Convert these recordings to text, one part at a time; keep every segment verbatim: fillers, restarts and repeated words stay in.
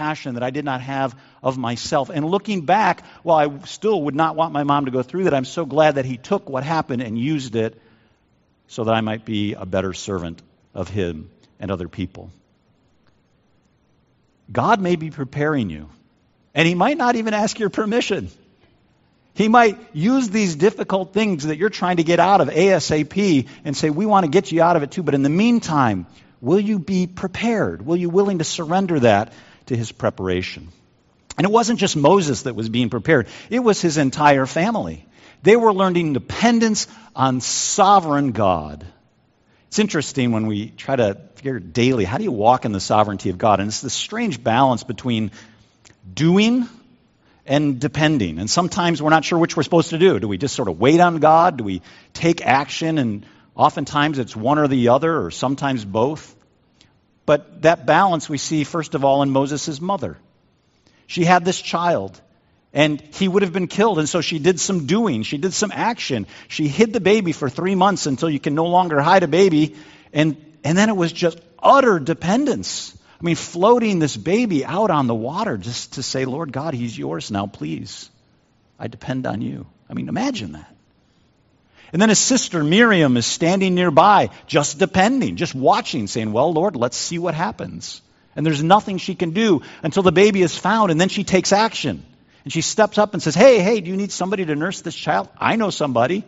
compassion that I did not have of myself. And looking back, while I still would not want my mom to go through that, I'm so glad that he took what happened and used it so that I might be a better servant of him and other people. God may be preparing you, and he might not even ask your permission. He might use these difficult things that you're trying to get out of ASAP and say, we want to get you out of it too. But in the meantime, will you be prepared? Will you be willing to surrender that to his preparation? And it wasn't just Moses that was being prepared. It was his entire family. They were learning dependence on sovereign God. It's interesting when we try to figure daily, how do you walk in the sovereignty of God? And it's this strange balance between doing and depending. And sometimes we're not sure which we're supposed to do. Do we just sort of wait on God? Do we take action? And oftentimes it's one or the other, or sometimes both. But that balance we see, first of all, in Moses' mother. She had this child, and he would have been killed, and so she did some doing. She did some action. She hid the baby for three months until you can no longer hide a baby, and, and then it was just utter dependence. I mean, floating this baby out on the water just to say, Lord God, he's yours now, please. I depend on you. I mean, imagine that. And then his sister Miriam is standing nearby, just depending, just watching, saying, well, Lord, let's see what happens. And there's nothing she can do until the baby is found, and then she takes action. And she steps up and says, hey, hey, do you need somebody to nurse this child? I know somebody.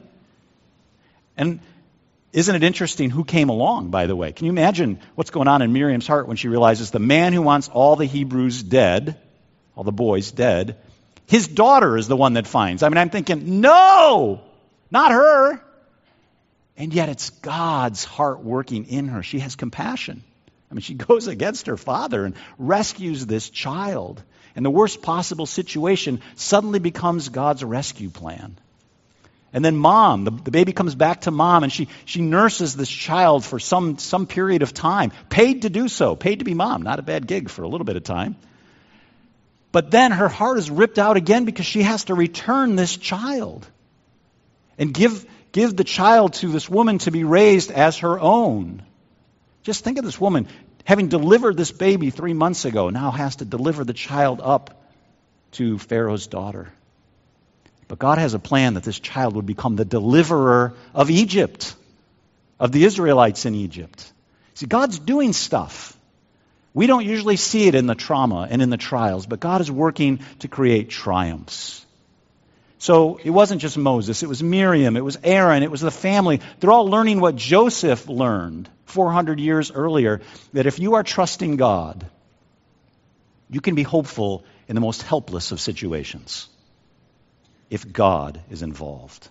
And isn't it interesting who came along, by the way? Can you imagine what's going on in Miriam's heart when she realizes the man who wants all the Hebrews dead, all the boys dead, his daughter is the one that finds. I mean, I'm thinking, no, not her. And yet it's God's heart working in her. She has compassion. I mean, she goes against her father and rescues this child. And the worst possible situation suddenly becomes God's rescue plan. And then mom, the, the baby comes back to mom, and she, she nurses this child for some, some period of time, paid to do so, paid to be mom. Not a bad gig for a little bit of time. But then her heart is ripped out again because she has to return this child and give, give the child to this woman to be raised as her own. Just think of this woman, having delivered this baby three months ago, now has to deliver the child up to Pharaoh's daughter. But God has a plan that this child would become the deliverer of Egypt, of the Israelites in Egypt. See, God's doing stuff. We don't usually see it in the trauma and in the trials, but God is working to create triumphs. So it wasn't just Moses, it was Miriam, it was Aaron, it was the family. They're all learning what Joseph learned four hundred years earlier, that if you are trusting God, you can be hopeful in the most helpless of situations if God is involved.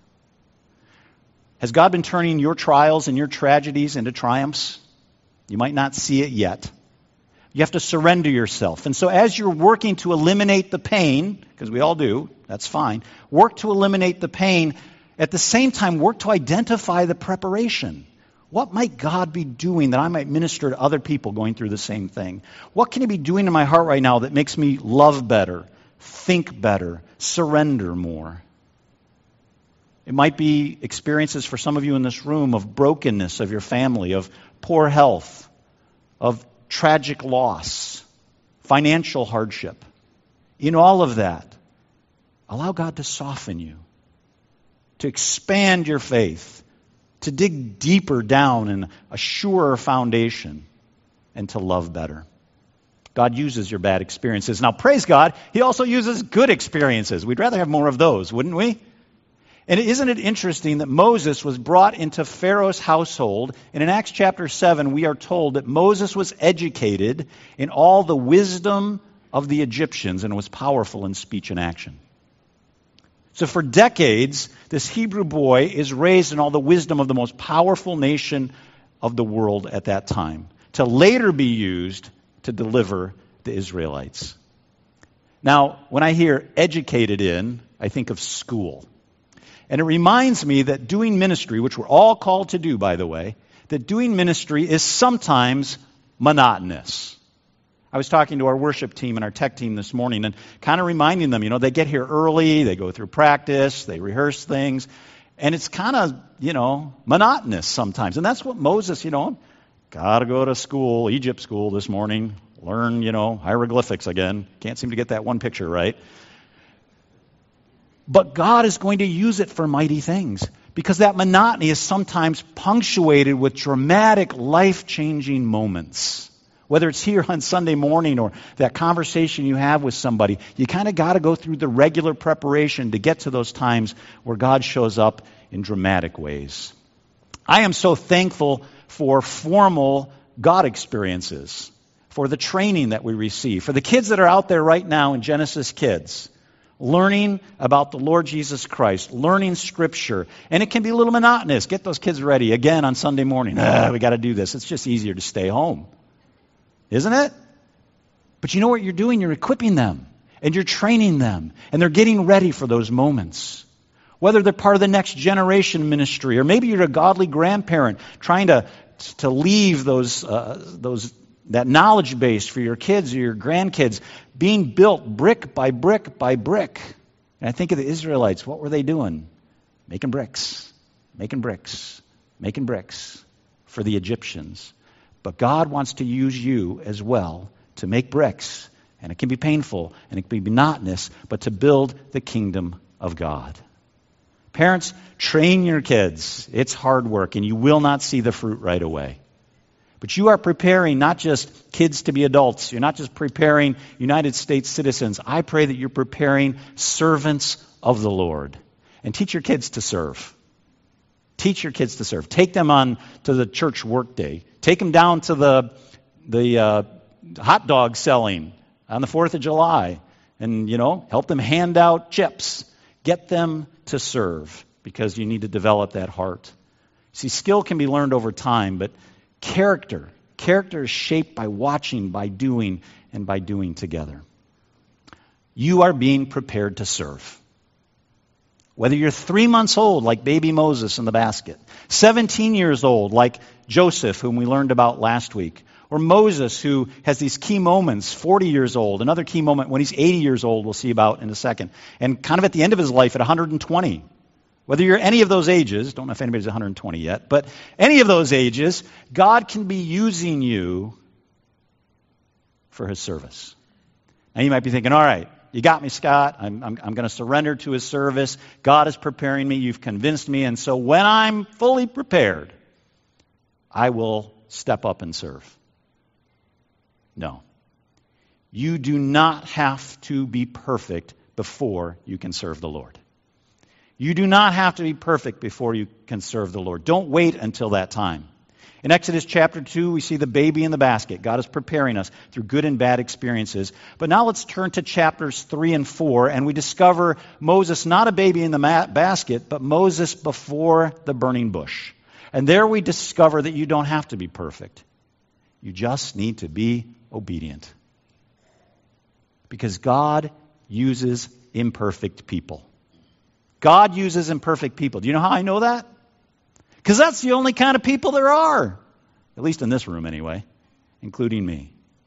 Has God been turning your trials and your tragedies into triumphs? You might not see it yet. You have to surrender yourself. And so as you're working to eliminate the pain, because we all do, that's fine, work to eliminate the pain. At the same time, work to identify the preparation. What might God be doing that I might minister to other people going through the same thing? What can he be doing in my heart right now that makes me love better, think better, surrender more? It might be experiences for some of you in this room of brokenness of your family, of poor health, of tragic loss, financial hardship. In all of that, allow God to soften you, to expand your faith, to dig deeper down in a surer foundation, and to love better. God uses your bad experiences. Now, praise God, he also uses good experiences. We'd rather have more of those, wouldn't we? And isn't it interesting that Moses was brought into Pharaoh's household, and in Acts chapter seven we are told that Moses was educated in all the wisdom of the Egyptians and was powerful in speech and action. So for decades, this Hebrew boy is raised in all the wisdom of the most powerful nation of the world at that time, to later be used to deliver the Israelites. Now, when I hear educated in, I think of school. And it reminds me that doing ministry, which we're all called to do, by the way, that doing ministry is sometimes monotonous. I was talking to our worship team and our tech team this morning and kind of reminding them, you know, they get here early, they go through practice, they rehearse things, and it's kind of, you know, monotonous sometimes. And that's what Moses, you know, got to go to school, Egypt school this morning, learn, you know, hieroglyphics again. Can't seem to get that one picture right. But God is going to use it for mighty things, because that monotony is sometimes punctuated with dramatic, life-changing moments. Whether it's here on Sunday morning or that conversation you have with somebody, you kind of got to go through the regular preparation to get to those times where God shows up in dramatic ways. I am so thankful for formal God experiences, for the training that we receive, for the kids that are out there right now in Genesis Kids, learning about the Lord Jesus Christ, learning Scripture. And it can be a little monotonous. Get those kids ready again on Sunday morning. Ah, we got to do this. It's just easier to stay home. Isn't it? But you know what you're doing? You're equipping them, and you're training them, and they're getting ready for those moments. Whether they're part of the next generation ministry, or maybe you're a godly grandparent trying to, to leave those, uh, those, that knowledge base for your kids or your grandkids being built brick by brick by brick. And I think of the Israelites. What were they doing? Making bricks, making bricks, making bricks for the Egyptians. But God wants to use you as well to make bricks. And it can be painful and it can be monotonous, but to build the kingdom of God. Parents, train your kids. It's hard work, and you will not see the fruit right away. But you are preparing not just kids to be adults. You're not just preparing United States citizens. I pray that you're preparing servants of the Lord. And teach your kids to serve. Teach your kids to serve. Take them on to the church workday. Take them down to the the uh, hot dog selling on the fourth of July. And, you know, help them hand out chips. Get them to serve, because you need to develop that heart. See, skill can be learned over time, but character, character is shaped by watching, by doing, and by doing together. You are being prepared to serve. Whether you're three months old, like baby Moses in the basket, seventeen years old, like Joseph, whom we learned about last week, or Moses, who has these key moments, forty years old, another key moment when he's eighty years old, we'll see about in a second, and kind of at the end of his life at one hundred twenty. Whether you're any of those ages, don't know if anybody's one hundred twenty yet, but any of those ages, God can be using you for His service. Now you might be thinking, all right, you got me, Scott. I'm, I'm, I'm going to surrender to His service. God is preparing me. You've convinced me. And so when I'm fully prepared, I will step up and serve. No. You do not have to be perfect before you can serve the Lord. You do not have to be perfect before you can serve the Lord. Don't wait until that time. In Exodus chapter two, we see the baby in the basket. God is preparing us through good and bad experiences. But now let's turn to chapters three and four, and we discover Moses, not a baby in the ma- basket, but Moses before the burning bush. And there we discover that you don't have to be perfect. You just need to be obedient. Because God uses imperfect people. God uses imperfect people. Do you know how I know that? Because that's the only kind of people there are. At least in this room anyway, including me.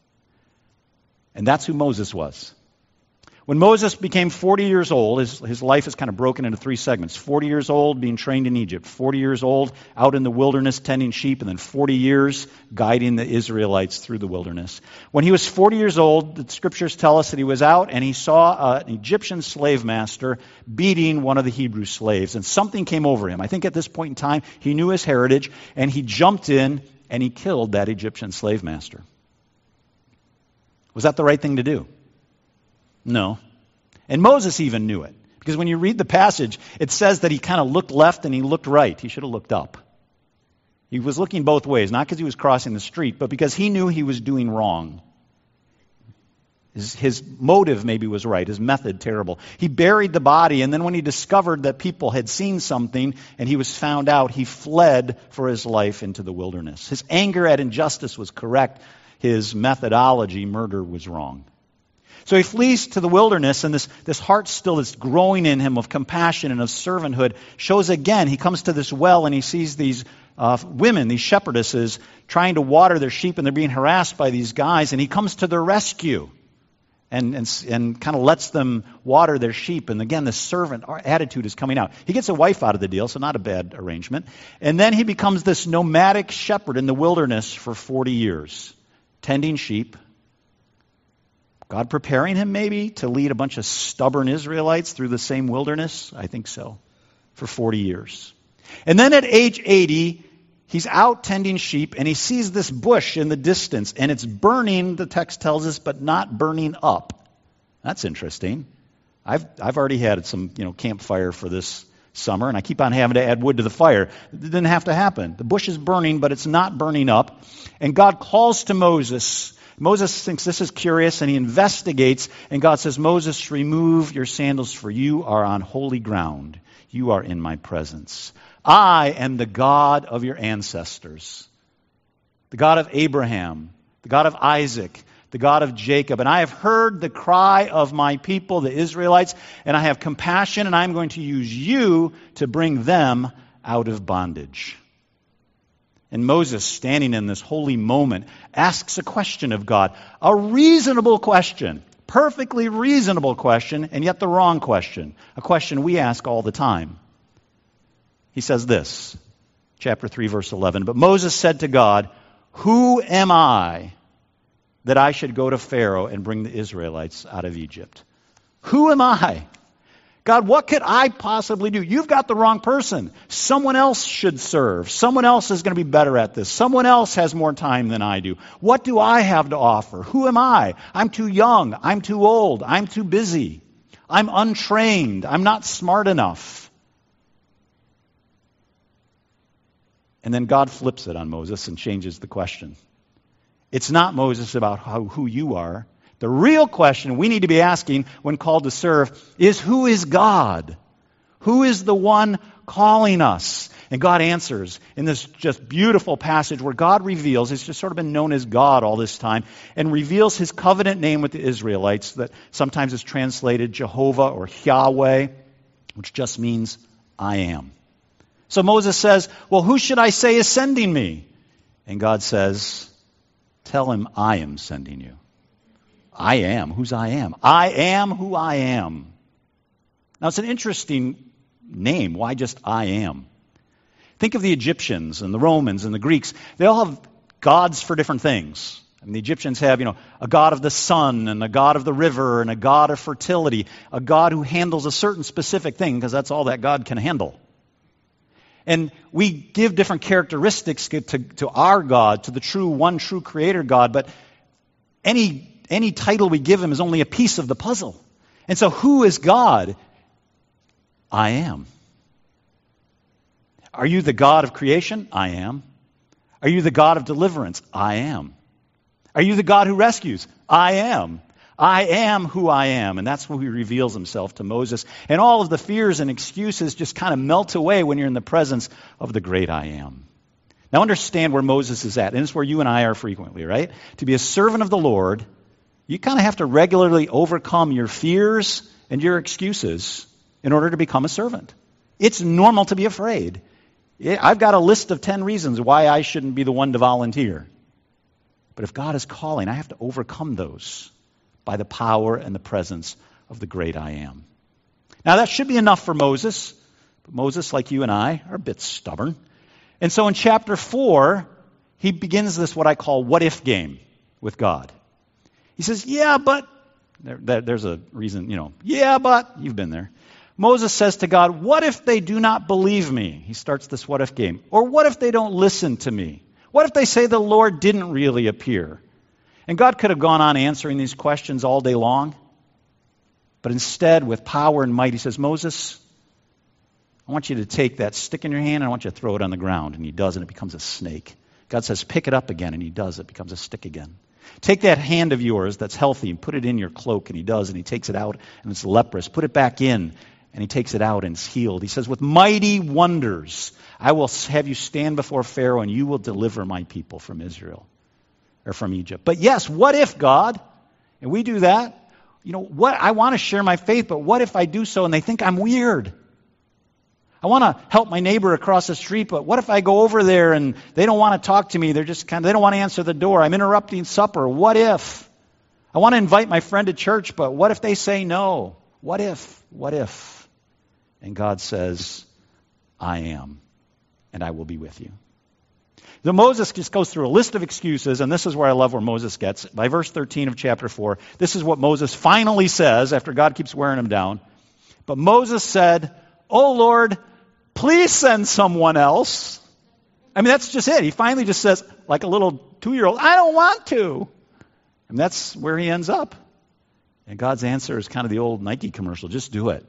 And that's who Moses was. When Moses became forty years old, his, his life is kind of broken into three segments. forty years old being trained in Egypt. forty years old out in the wilderness tending sheep. And then forty years guiding the Israelites through the wilderness. When he was forty years old, the scriptures tell us that he was out and he saw uh, an Egyptian slave master beating one of the Hebrew slaves. And something came over him. I think at this point in time, he knew his heritage. And he jumped in and he killed that Egyptian slave master. Was that the right thing to do? No. And Moses even knew it. Because when you read the passage, it says that he kind of looked left and he looked right. He should have looked up. He was looking both ways, not because he was crossing the street, but because he knew he was doing wrong. His, his motive maybe was right, his method terrible. He buried the body, and then when he discovered that people had seen something and he was found out, he fled for his life into the wilderness. His anger at injustice was correct. His methodology, murder, was wrong. So he flees to the wilderness, and this, this heart still is growing in him of compassion and of servanthood shows again. He comes to this well and he sees these uh, women, these shepherdesses, trying to water their sheep, and they're being harassed by these guys, and he comes to their rescue and, and, and kind of lets them water their sheep. And again, the servant attitude is coming out. He gets a wife out of the deal, so not a bad arrangement. And then he becomes this nomadic shepherd in the wilderness for forty years, tending sheep, God preparing him maybe to lead a bunch of stubborn Israelites through the same wilderness? I think so, for forty years. And then at age eighty, he's out tending sheep, and he sees this bush in the distance, and it's burning, the text tells us, but not burning up. That's interesting. I've I've already had some, you know, campfire for this summer, and I keep on having to add wood to the fire. It didn't have to happen. The bush is burning, but it's not burning up. And God calls to Moses. Moses thinks this is curious, and he investigates, and God says, Moses, remove your sandals, for you are on holy ground. You are in my presence. I am the God of your ancestors, the God of Abraham, the God of Isaac, the God of Jacob. And I have heard the cry of my people, the Israelites, and I have compassion, and I'm going to use you to bring them out of bondage. And Moses, standing in this holy moment, asks a question of God, a reasonable question, perfectly reasonable question, and yet the wrong question, a question we ask all the time. He says this, chapter three, verse eleven, but Moses said to God, who am I that I should go to Pharaoh and bring the Israelites out of Egypt? Who am I? God, what could I possibly do? You've got the wrong person. Someone else should serve. Someone else is going to be better at this. Someone else has more time than I do. What do I have to offer? Who am I? I'm too young. I'm too old. I'm too busy. I'm untrained. I'm not smart enough. And then God flips it on Moses and changes the question. It's not, Moses, about how, who you are. The real question we need to be asking when called to serve is, who is God? Who is the one calling us? And God answers in this just beautiful passage where God reveals, he's just sort of been known as God all this time, and reveals his covenant name with the Israelites that sometimes is translated Jehovah or Yahweh, which just means I am. So Moses says, well, who should I say is sending me? And God says, tell him I am sending you. I am. Who's I am? I am who I am. Now, it's an interesting name. Why just I am? Think of the Egyptians and the Romans and the Greeks. They all have gods for different things. And the Egyptians have, you know, a god of the sun and a god of the river and a god of fertility, a god who handles a certain specific thing because that's all that god can handle. And we give different characteristics to, to our God, to the true, one true creator God, but any Any title we give him is only a piece of the puzzle. And so who is God? I am. Are you the God of creation? I am. Are you the God of deliverance? I am. Are you the God who rescues? I am. I am who I am. And that's who he reveals himself to Moses. And all of the fears and excuses just kind of melt away when you're in the presence of the great I am. Now understand where Moses is at. And it's where you and I are frequently, right? To be a servant of the Lord, you kind of have to regularly overcome your fears and your excuses in order to become a servant. It's normal to be afraid. I've got a list of ten reasons why I shouldn't be the one to volunteer. But if God is calling, I have to overcome those by the power and the presence of the great I am. Now that should be enough for Moses. But Moses, like you and I, are a bit stubborn. And so in chapter four, he begins this what I call what if game with God. He says, yeah, but, there, there, there's a reason, you know, yeah, but, you've been there. Moses says to God, what if they do not believe me? He starts this what if game. Or what if they don't listen to me? What if they say the Lord didn't really appear? And God could have gone on answering these questions all day long. But instead, with power and might, he says, Moses, I want you to take that stick in your hand and I want you to throw it on the ground. And he does, and it becomes a snake. God says, pick it up again, and he does. It becomes a stick again. Take that hand of yours that's healthy and put it in your cloak, and he does, and he takes it out, and it's leprous. Put it back in, and he takes it out, and it's healed. He says, with mighty wonders, I will have you stand before Pharaoh, and you will deliver my people from Israel, or from Egypt. But yes, what if, God? And we do that. You know, what I want to share my faith, but what if I do so and they think I'm weird? I want to help my neighbor across the street, but what if I go over there and they don't want to talk to me? They're just kind of, they don't want to answer the door. I'm interrupting supper. What if? I want to invite my friend to church, but what if they say no? What if? What if? And God says, I am, and I will be with you. The Moses just goes through a list of excuses, and this is where I love where Moses gets. By verse thirteen of chapter four, this is what Moses finally says after God keeps wearing him down. But Moses said, "Oh Lord, please send someone else." I mean, that's just it. He finally just says, like a little two-year-old, "I don't want to." And that's where he ends up. And God's answer is kind of the old Nike commercial, just do it.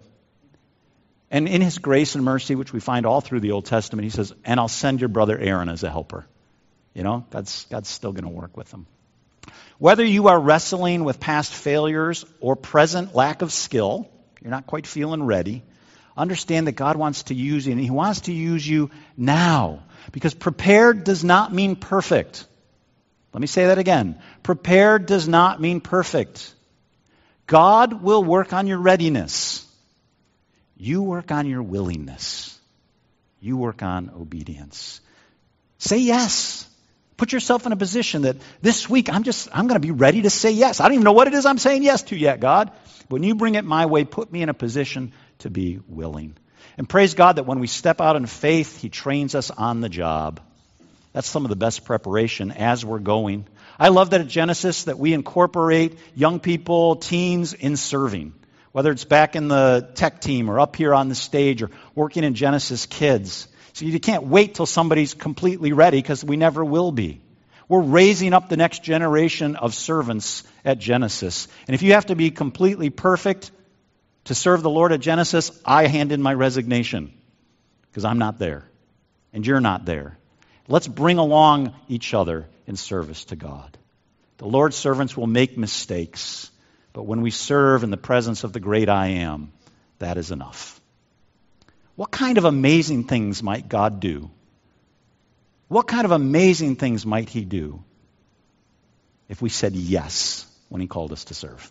And in his grace and mercy, which we find all through the Old Testament, he says, "And I'll send your brother Aaron as a helper." You know, God's, God's still going to work with them. Whether you are wrestling with past failures or present lack of skill, you're not quite feeling ready, understand that God wants to use you, and he wants to use you now. Because prepared does not mean perfect. Let me say that again. Prepared does not mean perfect. God will work on your readiness. You work on your willingness. You work on obedience. Say yes. Put yourself in a position that this week I'm just, I'm going to be ready to say yes. I don't even know what it is I'm saying yes to yet, God. When you bring it my way, put me in a position to be willing. And praise God that when we step out in faith, he trains us on the job. That's some of the best preparation as we're going. I love that at Genesis that we incorporate young people, teens in serving. Whether it's back in the tech team or up here on the stage or working in Genesis Kids. So you can't wait till somebody's completely ready because we never will be. We're raising up the next generation of servants at Genesis. And if you have to be completely perfect to serve the Lord at Genesis, I hand in my resignation because I'm not there and you're not there. Let's bring along each other in service to God. The Lord's servants will make mistakes, but when we serve in the presence of the great I Am, that is enough. What kind of amazing things might God do? What kind of amazing things might he do if we said yes when he called us to serve?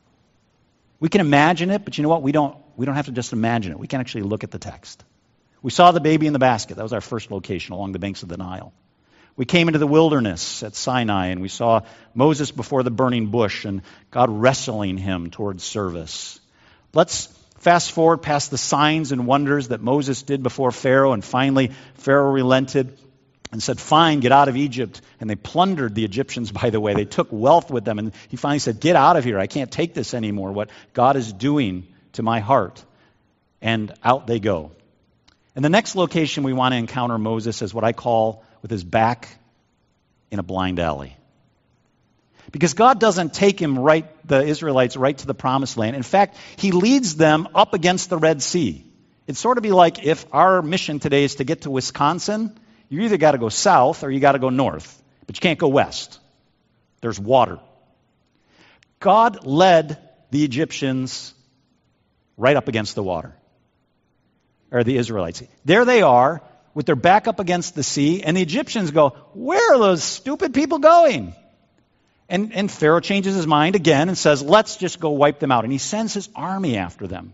We can imagine it, but you know what? We don't, we don't have to just imagine it. We can actually look at the text. We saw the baby in the basket. That was our first location along the banks of the Nile. We came into the wilderness at Sinai, and we saw Moses before the burning bush and God wrestling him towards service. Let's fast forward past the signs and wonders that Moses did before Pharaoh, and finally Pharaoh relented and said, "Fine, get out of Egypt." And they plundered the Egyptians, by the way. They took wealth with them, and he finally said, "Get out of here. I can't take this anymore, what God is doing to my heart." And out they go. And the next location we want to encounter Moses is what I call with his back in a blind alley. Because God doesn't take him right, the Israelites, right to the promised land. In fact, he leads them up against the Red Sea. It'd sort of be like if our mission today is to get to Wisconsin, you either got to go south or you got to go north, but you can't go west. There's water. God led the Egyptians right up against the water. Or the Israelites. There they are with their back up against the sea, and the Egyptians go, "Where are those stupid people going?" And, and Pharaoh changes his mind again and says, "Let's just go wipe them out." And he sends his army after them.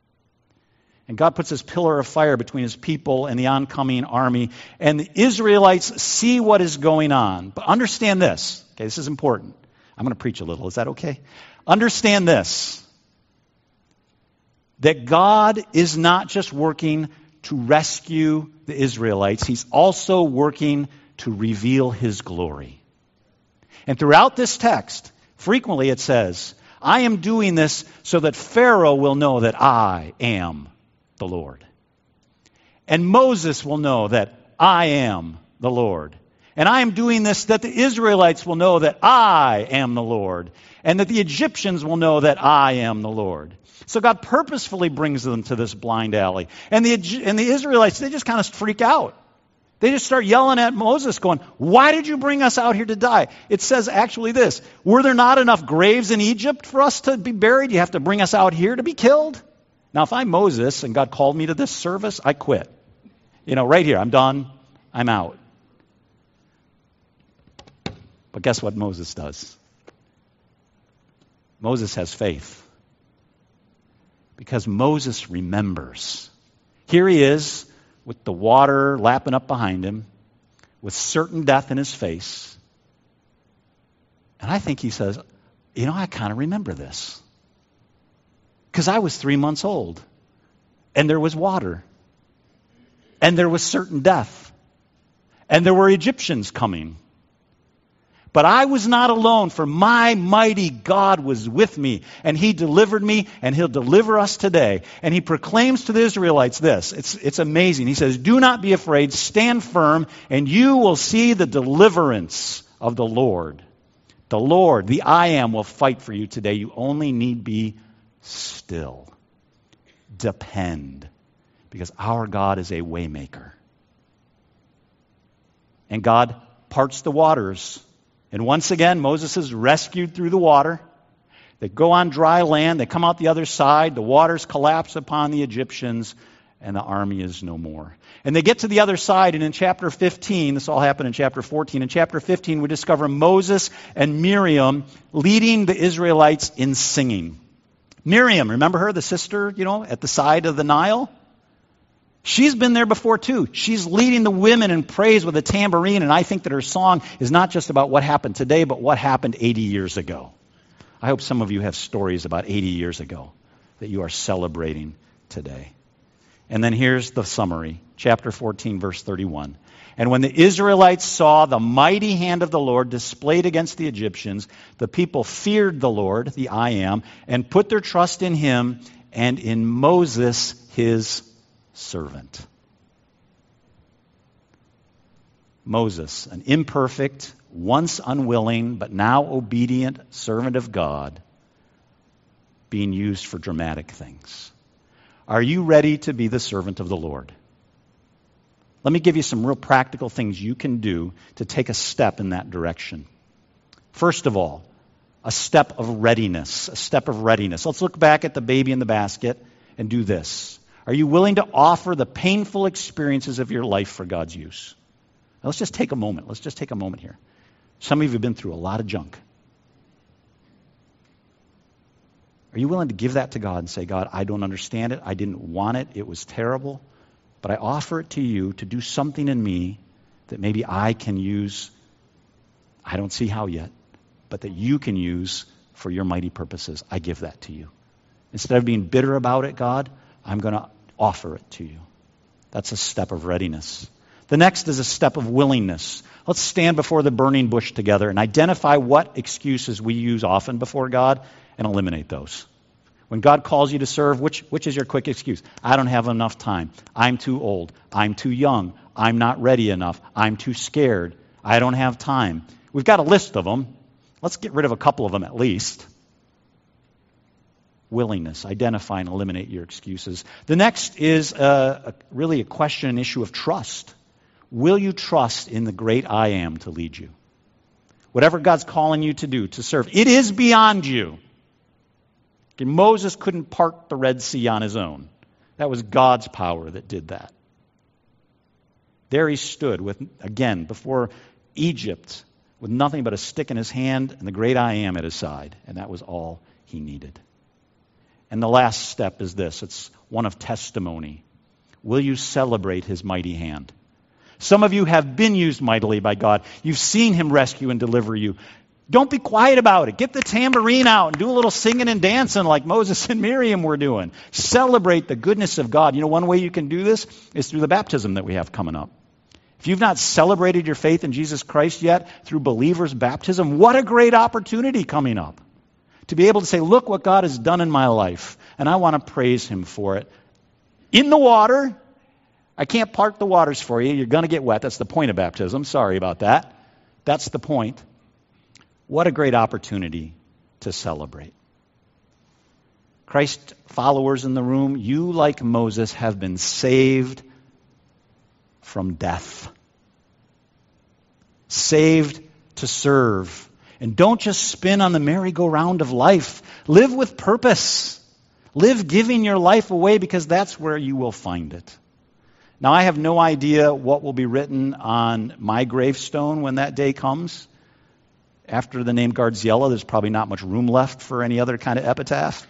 And God puts his pillar of fire between his people and the oncoming army. And the Israelites see what is going on. But understand this. Okay, this is important. I'm going to preach a little. Is that okay? Understand this. That God is not just working to rescue the Israelites. He's also working to reveal his glory. And throughout this text, frequently it says, "I am doing this so that Pharaoh will know that I am the Lord. And Moses will know that I am the Lord. And I am doing this that the Israelites will know that I am the Lord. And that the Egyptians will know that I am the Lord." So God purposefully brings them to this blind alley. And the, and the Israelites, they just kind of freak out. They just start yelling at Moses going, "Why did you bring us out here to die?" It says actually this, "Were there not enough graves in Egypt for us to be buried? You have to bring us out here to be killed?" Now, if I'm Moses and God called me to this service, I quit. You know, right here, I'm done. I'm out. But guess what Moses does? Moses has faith. Because Moses remembers. Here he is with the water lapping up behind him, with certain death in his face. And I think he says, "You know, I kind of remember this. Because I was three months old. And there was water. And there was certain death. and there were Egyptians coming. But I was not alone, for my mighty God was with me, and he delivered me, and he'll deliver us today. And he proclaims to the Israelites this. It's, it's amazing. He says, do not be afraid, stand firm, and you will see the deliverance of the Lord. The Lord, the I Am, will fight for you today. You only need be still. Depend, because our God is a waymaker. And God parts the waters. And once again, Moses is rescued through the water. They go on dry land. They come out the other side. The waters collapse upon the Egyptians, and the army is no more. And they get to the other side, and in chapter fifteen, this all happened in chapter fourteen. In chapter fifteen, we discover Moses and Miriam leading the Israelites in singing. Miriam, remember her, the sister, you know, at the side of the Nile? She's been there before too. She's leading the women in praise with a tambourine, and I think that her song is not just about what happened today, but what happened eighty years ago. I hope some of you have stories about eighty years ago that you are celebrating today. And then here's the summary, chapter fourteen, verse thirty-one. And when the Israelites saw the mighty hand of the Lord displayed against the Egyptians, the people feared the Lord, the I Am, and put their trust in him and in Moses, his servant. Moses, an imperfect, once unwilling, but now obedient servant of God, being used for dramatic things. Are you ready to be the servant of the Lord? Let me give you some real practical things you can do to take a step in that direction. First of all, a step of readiness, a step of readiness. Let's look back at the baby in the basket and do this. Are you willing to offer the painful experiences of your life for God's use? Now, let's just take a moment. Let's just take a moment here. Some of you have been through a lot of junk. Are you willing to give that to God and say, God, I don't understand it. I didn't want it. It was terrible. But I offer it to you to do something in me that maybe I can use. I don't see how yet, but that you can use for your mighty purposes. I give that to you. Instead of being bitter about it, God, I'm going to offer it to you. That's a step of readiness. The next is a step of willingness. Let's stand before the burning bush together and identify what excuses we use often before God and eliminate those. When God calls you to serve, which, which is your quick excuse? I don't have enough time. I'm too old. I'm too young. I'm not ready enough. I'm too scared. I don't have time. We've got a list of them. Let's get rid of a couple of them at least. Willingness. Identify and eliminate your excuses. The next is a, a, really a question, an issue of trust. Will you trust in the great I Am to lead you? Whatever God's calling you to do, to serve, it is beyond you. Okay, Moses couldn't part the Red Sea on his own. That was God's power that did that. There he stood with, again, before Egypt, with nothing but a stick in his hand and the great I Am at his side. And that was all he needed. And the last step is this. It's one of testimony. Will you celebrate his mighty hand? Some of you have been used mightily by God. You've seen him rescue and deliver you. Don't be quiet about it. Get the tambourine out and do a little singing and dancing like Moses and Miriam were doing. Celebrate the goodness of God. You know, one way you can do this is through the baptism that we have coming up. If you've not celebrated your faith in Jesus Christ yet through believers' baptism, what a great opportunity coming up. To be able to say, look what God has done in my life, and I want to praise him for it. In the water, I can't part the waters for you. You're going to get wet. That's the point of baptism. Sorry about that. That's the point. What a great opportunity to celebrate. Christ followers in the room, you, like Moses, have been saved from death. Saved to serve. And don't just spin on the merry-go-round of life. Live with purpose. Live giving your life away, because that's where you will find it. Now, I have no idea what will be written on my gravestone when that day comes. After the name Gardziella, there's probably not much room left for any other kind of epitaph.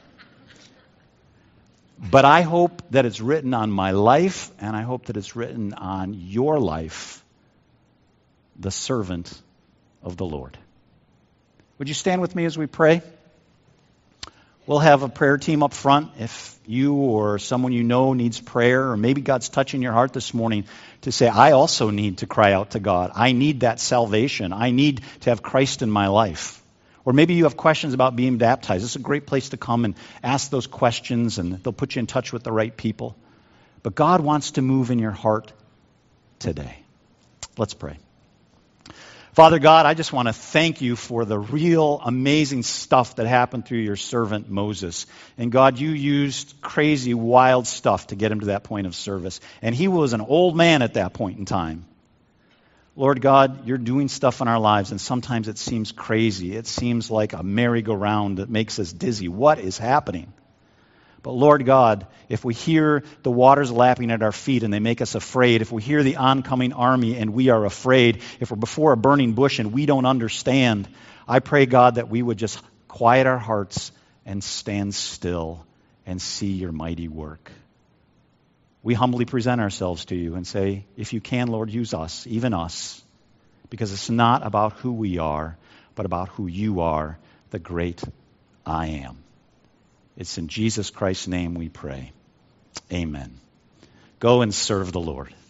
But I hope that it's written on my life, and I hope that it's written on your life, the servant of the Lord. Would you stand with me as we pray? We'll have a prayer team up front if you or someone you know needs prayer, or maybe God's touching your heart this morning to say, I also need to cry out to God. I need that salvation. I need to have Christ in my life. Or maybe you have questions about being baptized. It's a great place to come and ask those questions, and they'll put you in touch with the right people. But God wants to move in your heart today. Let's pray. Father God, I just want to thank you for the real amazing stuff that happened through your servant Moses. And God, you used crazy, wild stuff to get him to that point of service. And he was an old man at that point in time. Lord God, you're doing stuff in our lives, and sometimes it seems crazy. It seems like a merry-go-round that makes us dizzy. What is happening? But Lord God, if we hear the waters lapping at our feet and they make us afraid, if we hear the oncoming army and we are afraid, if we're before a burning bush and we don't understand, I pray, God, that we would just quiet our hearts and stand still and see your mighty work. We humbly present ourselves to you and say, if you can, Lord, use us, even us, because it's not about who we are, but about who you are, the great I am. It's in Jesus Christ's name we pray. Amen. Go and serve the Lord.